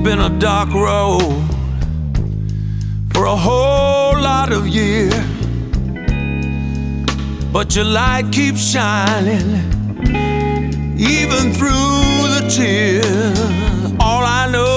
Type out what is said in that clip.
been a dark road for a whole lot of years, but your light keeps shining even through the tears. All I know